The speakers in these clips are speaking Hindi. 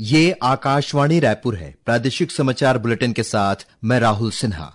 ये आकाशवाणी रायपुर है। प्रादेशिक समाचार बुलेटिन के साथ मैं राहुल सिन्हा।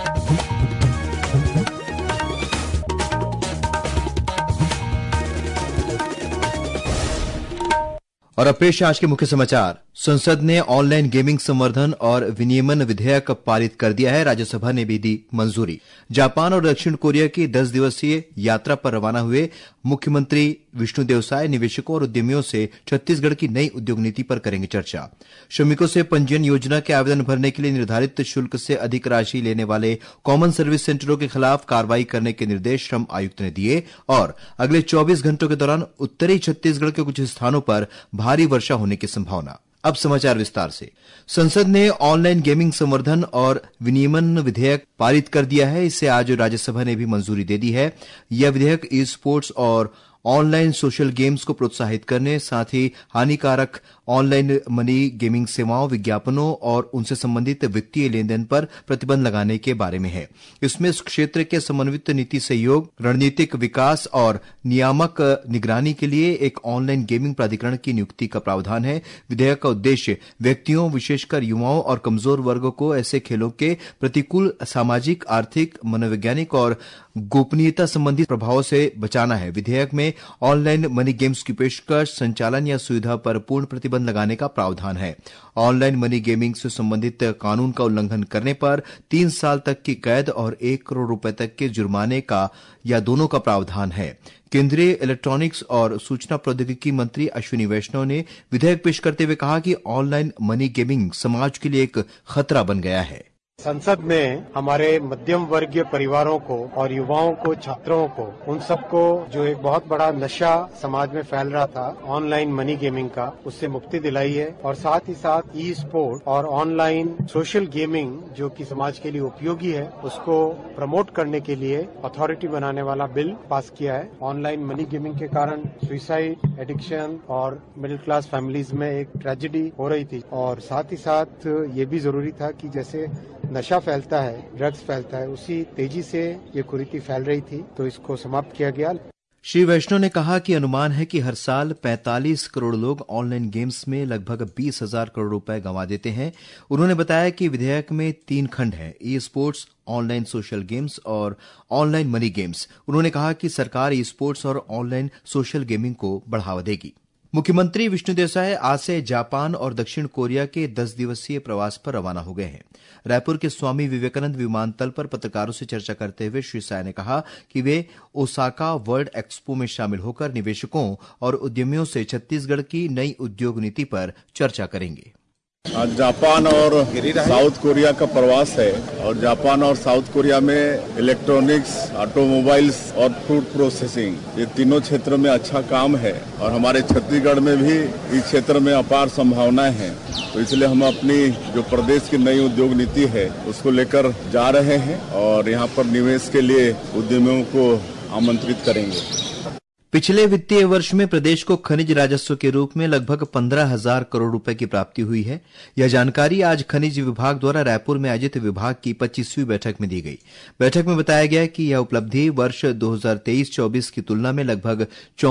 और अब पेश आज के मुख्य समाचार। संसद ने ऑनलाइन गेमिंग संवर्धन और विनियमन विधेयक पारित कर दिया है। राज्यसभा ने भी दी मंजूरी। जापान और दक्षिण कोरिया की 10 दिवसीय यात्रा पर रवाना हुए मुख्यमंत्री विष्णुदेव साय निवेशकों और उद्यमियों से छत्तीसगढ़ की नई उद्योग नीति पर करेंगे चर्चा। श्रमिकों से पंजीयन योजना के आवेदन भरने के लिए निर्धारित शुल्क से अधिक राशि लेने वाले कॉमन सर्विस सेंटरों के खिलाफ कार्रवाई करने के निर्देश श्रम आयुक्त ने दिए। और अगले 24 घंटों के दौरान उत्तरी छत्तीसगढ़ के कुछ स्थानों पर भारी वर्षा होने की संभावना। अब समाचार विस्तार से। संसद ने ऑनलाइन गेमिंग संवर्धन और विनियमन विधेयक पारित कर दिया है। इसे आज राज्यसभा ने भी मंजूरी दे दी है। यह विधेयक ई स्पोर्ट्स और ऑनलाइन सोशल गेम्स को प्रोत्साहित करने, साथ ही हानिकारक ऑनलाइन मनी गेमिंग सेवाओं, विज्ञापनों और उनसे संबंधित वित्तीय लेन देन पर प्रतिबंध लगाने के बारे में है। इसमें इस क्षेत्र के समन्वित नीति सहयोग, रणनीतिक विकास और नियामक निगरानी के लिए एक ऑनलाइन गेमिंग प्राधिकरण की नियुक्ति का प्रावधान है। विधेयक का उद्देश्य व्यक्तियों, विशेषकर युवाओं और कमजोर वर्गों को ऐसे खेलों के प्रतिकूल सामाजिक, आर्थिक, मनोवैज्ञानिक और गोपनीयता संबंधी प्रभावों से बचाना है। विधेयक में ऑनलाइन मनी गेम्स की पेशकश, संचालन या सुविधा पर पूर्ण प्रतिबंध लगाने का प्रावधान है। ऑनलाइन मनी गेमिंग से संबंधित कानून का उल्लंघन करने पर 3 साल तक की कैद और 1 करोड़ रुपए तक के जुर्माने का या दोनों का प्रावधान है। केंद्रीय इलेक्ट्रॉनिक्स और सूचना प्रौद्योगिकी मंत्री अश्विनी वैष्णव ने विधेयक पेश करते हुए कहा कि ऑनलाइन मनी गेमिंग समाज के लिए एक खतरा बन गया है। संसद में हमारे मध्यम वर्गीय परिवारों को और युवाओं को, छात्रों को, उन सबको जो एक बहुत बड़ा नशा समाज में फैल रहा था ऑनलाइन मनी गेमिंग का, उससे मुक्ति दिलाई है। और साथ ही साथ ई स्पोर्ट और ऑनलाइन सोशल गेमिंग जो कि समाज के लिए उपयोगी है, उसको प्रमोट करने के लिए अथॉरिटी बनाने वाला बिल पास किया है। ऑनलाइन मनी गेमिंग के कारण सुसाइड, एडिक्शन और मिडिल क्लास फैमिलीज में एक ट्रेजेडी हो रही थी। और साथ ही साथ ये भी जरूरी था कि जैसे नशा फैलता है, ड्रग्स फैलता है, उसी तेजी से ये कुरीति फैल रही थी, तो इसको समाप्त किया गया। श्री वैष्णव ने कहा कि अनुमान है कि हर साल 45 करोड़ लोग ऑनलाइन गेम्स में लगभग 20,000 करोड़ रुपए गंवा देते हैं। उन्होंने बताया कि विधेयक में 3 खंड हैं: esports, online social games और ऑनलाइन मनी गेम्स। उन्होंने कहा कि सरकार ई स्पोर्ट्स और ऑनलाइन सोशल गेमिंग को बढ़ावा देगी। मुख्यमंत्री विष्णुदेव साय आज से जापान और दक्षिण कोरिया के 10 दिवसीय प्रवास पर रवाना हो गए हैं। रायपुर के स्वामी विवेकानंद विमानतल पर पत्रकारों से चर्चा करते हुए श्री साय ने कहा कि वे ओसाका वर्ल्ड एक्सपो में शामिल होकर निवेशकों और उद्यमियों से छत्तीसगढ़ की नई उद्योग नीति पर चर्चा करेंगे। आज जापान और साउथ कोरिया का प्रवास है और जापान और साउथ कोरिया में इलेक्ट्रॉनिक्स, ऑटोमोबाइल्स और फूड प्रोसेसिंग, ये तीनों क्षेत्र में अच्छा काम है और हमारे छत्तीसगढ़ में भी इस क्षेत्र में अपार संभावनाएं हैं। तो इसलिए हम अपनी जो प्रदेश की नई उद्योग नीति है उसको लेकर जा रहे हैं और यहाँ पर निवेश के लिए उद्यमियों को आमंत्रित करेंगे। पिछले वित्तीय वर्ष में प्रदेश को खनिज राजस्व के रूप में लगभग 15,000 करोड़ रुपए की प्राप्ति हुई है। यह जानकारी आज खनिज विभाग द्वारा रायपुर में आयोजित विभाग की 25वीं बैठक में दी गई। बैठक में बताया गया कि यह उपलब्धि वर्ष 2023-24 की तुलना में लगभग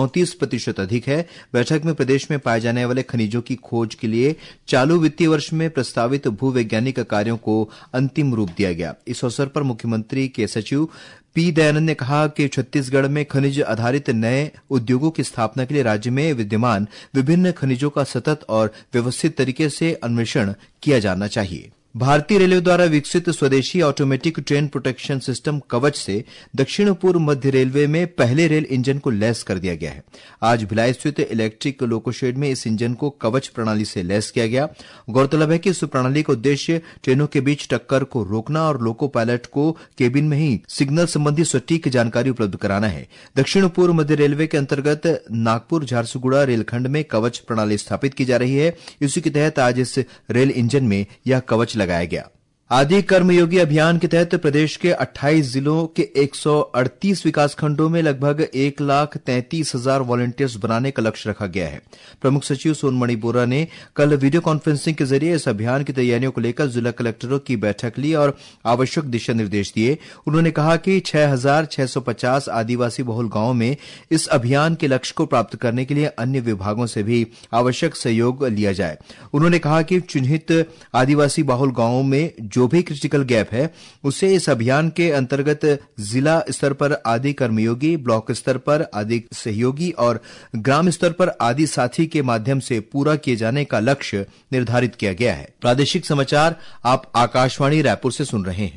34% अधिक है। बैठक में प्रदेश में पाए जाने वाले खनिजों की खोज के लिए चालू वित्तीय वर्ष में प्रस्तावित भूवैज्ञानिक कार्यों को अंतिम रूप दिया गया। इस अवसर पर मुख्यमंत्री के सचिव पी दयानंद ने कहा कि छत्तीसगढ़ में खनिज आधारित नए उद्योगों की स्थापना के लिए राज्य में विद्यमान विभिन्न खनिजों का सतत और व्यवस्थित तरीके से अन्वेषण किया जाना चाहिए। भारतीय रेलवे द्वारा विकसित स्वदेशी ऑटोमेटिक ट्रेन प्रोटेक्शन सिस्टम कवच से दक्षिण पूर्व मध्य रेलवे में पहले रेल इंजन को लैस कर दिया गया है। आज भिलाई स्थित इलेक्ट्रिक लोकोशेड में इस इंजन को कवच प्रणाली से लैस किया गया। गौरतलब है कि इस प्रणाली का उद्देश्य ट्रेनों के बीच टक्कर को रोकना और लोको पायलट को केबिन में ही सिग्नल संबंधी सटीक जानकारी उपलब्ध कराना है। दक्षिण पूर्व मध्य रेलवे के अंतर्गत नागपुर झारसुगुड़ा रेलखंड में कवच प्रणाली स्थापित की जा रही है। इसी के तहत आज इस रेल इंजन में यह कवच लगाया गया। आदि कर्मयोगी अभियान के तहत प्रदेश के 28 जिलों के 138 विकास खंडों में लगभग 1,33,000 वॉलंटियर्स बनाने का लक्ष्य रखा गया है। प्रमुख सचिव सोनमणि बोरा ने कल वीडियो कॉन्फ्रेंसिंग के जरिए इस अभियान की तैयारियों को लेकर जिला कलेक्टरों की बैठक ली और आवश्यक दिशा निर्देश दिए। उन्होंने कहा कि 6,650 आदिवासी बहुल गांवों में इस अभियान के लक्ष्य को प्राप्त करने के लिए अन्य विभागों से भी आवश्यक सहयोग लिया जाए। उन्होंने कहा कि चिन्हित आदिवासी बहुल गांवों में जो भी क्रिटिकल गैप है उसे इस अभियान के अंतर्गत जिला स्तर पर आदि कर्मयोगी, ब्लॉक स्तर पर आदि सहयोगी और ग्राम स्तर पर आदि साथी के माध्यम से पूरा किए जाने का लक्ष्य निर्धारित किया गया है। प्रादेशिक समाचार आप आकाशवाणी रायपुर से सुन रहे हैं।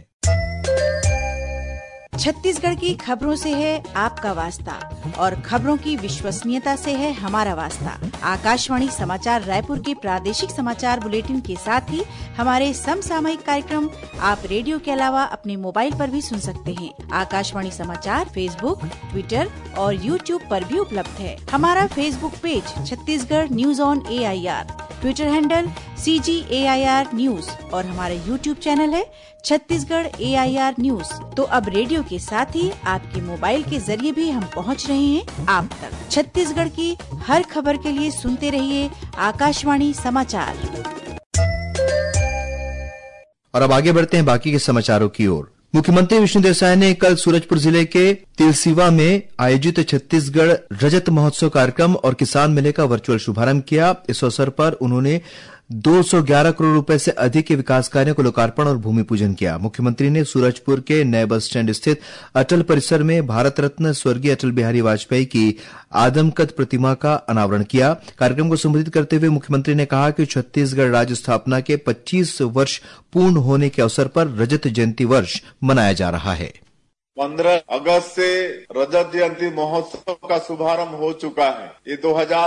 छत्तीसगढ़ की खबरों से है आपका वास्ता और खबरों की विश्वसनीयता से है हमारा वास्ता। आकाशवाणी समाचार रायपुर के प्रादेशिक समाचार बुलेटिन के साथ ही हमारे समसामयिक कार्यक्रम आप रेडियो के अलावा अपने मोबाइल पर भी सुन सकते हैं। आकाशवाणी समाचार फेसबुक, ट्विटर और यूट्यूब पर भी उपलब्ध है। हमारा Facebook page Chhattisgarh news on AIR, Twitter handle CGAIR news और हमारा यूट्यूब चैनल है छत्तीसगढ़ AIR न्यूज। तो अब रेडियो के साथ ही आपके मोबाइल के जरिए भी हम पहुंच रहे हैं आप तक। छत्तीसगढ़ की हर खबर के लिए सुनते रहिए आकाशवाणी समाचार। और अब आगे बढ़ते हैं बाकी के समाचारों की ओर। मुख्यमंत्री विष्णुदेव साय ने कल सूरजपुर जिले के तिलसिवा में आयोजित छत्तीसगढ़ रजत महोत्सव कार्यक्रम और किसान मेले का वर्चुअल शुभारंभ किया। इस अवसर पर उन्होंने 211 करोड़ रुपए से अधिक के विकास कार्यों को लोकार्पण और भूमि पूजन किया। मुख्यमंत्री ने सूरजपुर के नए बस स्टैंड स्थित अटल परिसर में भारत रत्न स्वर्गीय अटल बिहारी वाजपेयी की आदमकद प्रतिमा का अनावरण किया। कार्यक्रम को संबोधित करते हुए मुख्यमंत्री ने कहा कि छत्तीसगढ़ राज्य स्थापना के 25 वर्ष पूर्ण होने के अवसर पर रजत जयंती वर्ष मनाया जा रहा है। 15 अगस्त से रजत जयंती महोत्सव का शुभारंभ हो चुका है। ये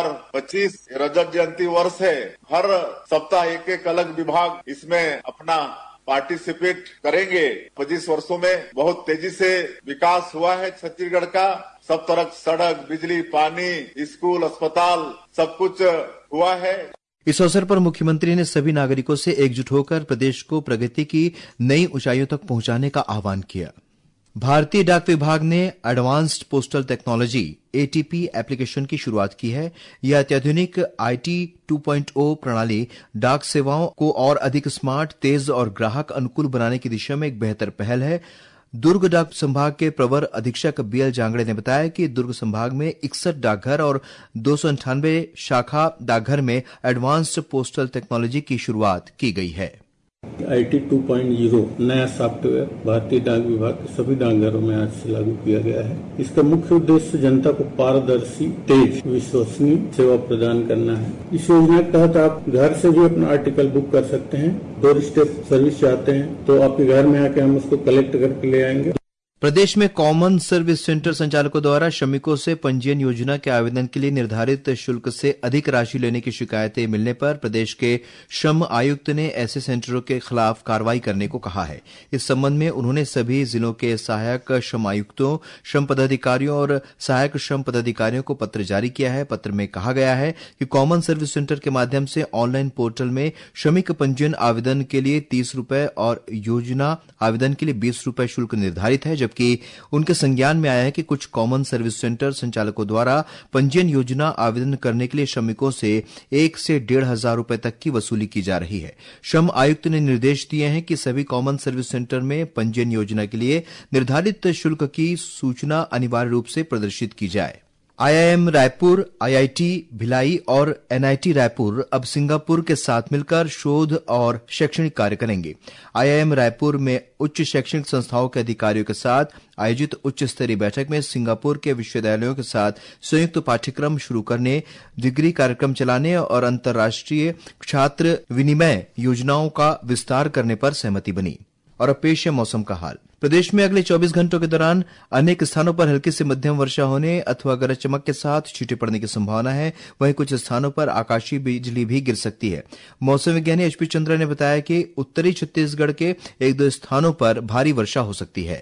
2025 रजत जयंती वर्ष है। हर सप्ताह एक एक अलग विभाग इसमें अपना पार्टिसिपेट करेंगे। 25 वर्षों में बहुत तेजी से विकास हुआ है छत्तीसगढ़ का। सब तरफ सड़क, बिजली, पानी, स्कूल, अस्पताल सब कुछ हुआ है। इस अवसर पर मुख्यमंत्री ने सभी नागरिकों से एकजुट होकर प्रदेश को प्रगति की नई ऊंचाइयों तक पहुंचाने का आह्वान किया। भारतीय डाक विभाग ने advanced postal technology ATP application की शुरुआत की है। यह अत्याधुनिक IT 2.0 प्रणाली डाक सेवाओं को और अधिक स्मार्ट, तेज और ग्राहक अनुकूल बनाने की दिशा में एक बेहतर पहल है। दुर्ग डाक संभाग के प्रवर अधीक्षक BL जांगड़े ने बताया कि दुर्ग संभाग में 61 डाकघर और 298 शाखा डाकघर में एडवांस्ड पोस्टल टेक्नोलॉजी की शुरुआत की गई है। IT 2.0 नया सॉफ्टवेयर भारतीय डाक विभाग के सभी डाकघरों में आज से लागू किया गया है। इसका मुख्य उद्देश्य जनता को पारदर्शी, तेज, विश्वसनीय सेवा प्रदान करना है। इस योजना के तहत आप घर से भी अपना आर्टिकल बुक कर सकते हैं। डोर स्टेप सर्विस चाहते हैं तो आपके घर में आके हम उसको कलेक्ट करके ले आएंगे। प्रदेश में कॉमन सर्विस सेंटर संचालकों द्वारा श्रमिकों से पंजीयन योजना के आवेदन के लिए निर्धारित शुल्क से अधिक राशि लेने की शिकायतें मिलने पर प्रदेश के श्रम आयुक्त ने ऐसे सेंटरों के खिलाफ कार्रवाई करने को कहा है। इस संबंध में उन्होंने सभी जिलों के सहायक श्रम आयुक्तों, श्रम पदाधिकारियों और सहायक श्रम पदाधिकारियों को पत्र जारी किया है। पत्र में कहा गया है कि कॉमन सर्विस सेंटर के माध्यम से ऑनलाइन पोर्टल में श्रमिक पंजीयन आवेदन के लिए 30 रुपए और योजना आवेदन के लिए 20 रुपए शुल्क निर्धारित है, जबकि उनके संज्ञान में आया है कि कुछ कॉमन सर्विस सेंटर संचालकों द्वारा पंजीयन योजना आवेदन करने के लिए श्रमिकों से 1 से 1,500 रुपए तक की वसूली की जा रही है। श्रम आयुक्त ने निर्देश दिए हैं कि सभी कॉमन सर्विस सेंटर में पंजीयन योजना के लिए निर्धारित शुल्क की सूचना अनिवार्य रूप से प्रदर्शित की जाए। IIM रायपुर, IIT भिलाई और NIT रायपुर अब सिंगापुर के साथ मिलकर शोध और शैक्षणिक कार्य करेंगे। IIM रायपुर में उच्च शैक्षणिक संस्थाओं के अधिकारियों के साथ आयोजित उच्च स्तरीय बैठक में सिंगापुर के विश्वविद्यालयों के साथ संयुक्त पाठ्यक्रम शुरू करने, डिग्री कार्यक्रम चलाने और अंतर्राष्ट्रीय छात्र विनिमय योजनाओं का विस्तार करने पर सहमति बनी। और अब पेश है मौसम का हाल। प्रदेश में अगले 24 घंटों के दौरान अनेक स्थानों पर हल्की से मध्यम वर्षा होने अथवा गरज चमक के साथ छींटे पड़ने की संभावना है। वहीं कुछ स्थानों पर आकाशीय बिजली भी गिर सकती है। मौसम विज्ञानी HP चंद्रा ने बताया कि उत्तरी छत्तीसगढ़ के 1-2 स्थानों पर भारी वर्षा हो सकती है।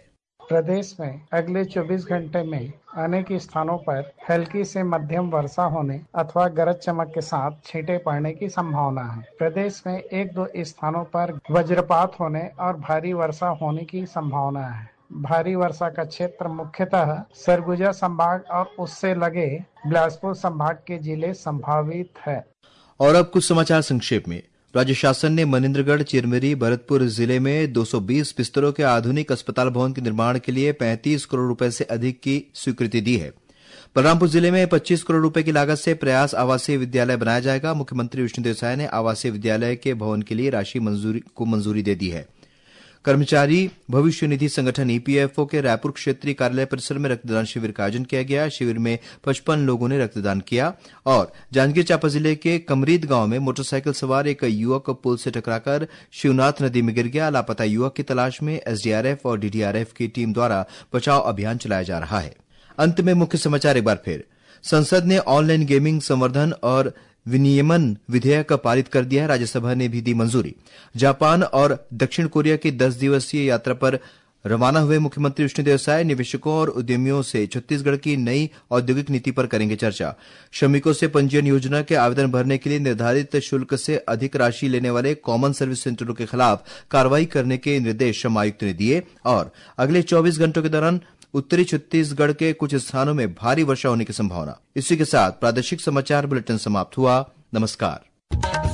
प्रदेश में अगले 24 घंटे में अनेक स्थानों पर हल्की से मध्यम वर्षा होने अथवा गरज चमक के साथ छींटे पड़ने की संभावना है। प्रदेश में 1-2 स्थानों पर वज्रपात होने और भारी वर्षा होने की संभावना है। भारी वर्षा का क्षेत्र मुख्यतः सरगुजा संभाग और उससे लगे बिलासपुर संभाग के जिले संभावित है। और अब कुछ समाचार संक्षेप में। राज्य शासन ने मनिंद्रगढ़, चिरमिरी, भरतपुर जिले में 220 बिस्तरों के आधुनिक अस्पताल भवन के निर्माण के लिए 35 करोड़ रुपए से अधिक की स्वीकृति दी है। बलरामपुर जिले में 25 करोड़ रुपए की लागत से प्रयास आवासीय विद्यालय बनाया जाएगा। मुख्यमंत्री विष्णुदेव साय ने आवासीय विद्यालय के भवन के लिए राशि को मंजूरी दे दी है। कर्मचारी भविष्य निधि संगठन ईपीएफओ के रायपुर क्षेत्रीय कार्यालय परिसर में रक्तदान शिविर का आयोजन किया गया। शिविर में 55 लोगों ने रक्तदान किया। और जांजगीर चांपा जिले के कमरीद गांव में मोटरसाइकिल सवार एक युवक पुल से टकराकर शिवनाथ नदी में गिर गया। लापता युवक की तलाश में एसडीआरएफ और डीडीआरएफ की टीम द्वारा बचाव अभियान चलाया जा रहा है। अंत में मुख्य समाचार एक बार फिर। संसद ने ऑनलाइन गेमिंग संवर्धन और विनियमन विधेयक पारित कर दिया है। राज्यसभा ने भी दी मंजूरी। जापान और दक्षिण कोरिया की 10 दिवसीय यात्रा पर रवाना हुए मुख्यमंत्री विष्णुदेव साय निवेशकों और उद्यमियों से छत्तीसगढ़ की नई औद्योगिक नीति पर करेंगे चर्चा। श्रमिकों से पंजीयन योजना के आवेदन भरने के लिए निर्धारित शुल्क से अधिक राशि लेने वाले कॉमन सर्विस सेंटरों के खिलाफ कार्रवाई करने के निर्देश श्रम आयुक्त ने दिए। और अगले 24 घंटों के दौरान उत्तरी छत्तीसगढ़ के कुछ स्थानों में भारी वर्षा होने की संभावना। इसी के साथ प्रादेशिक समाचार बुलेटिन समाप्त हुआ। नमस्कार।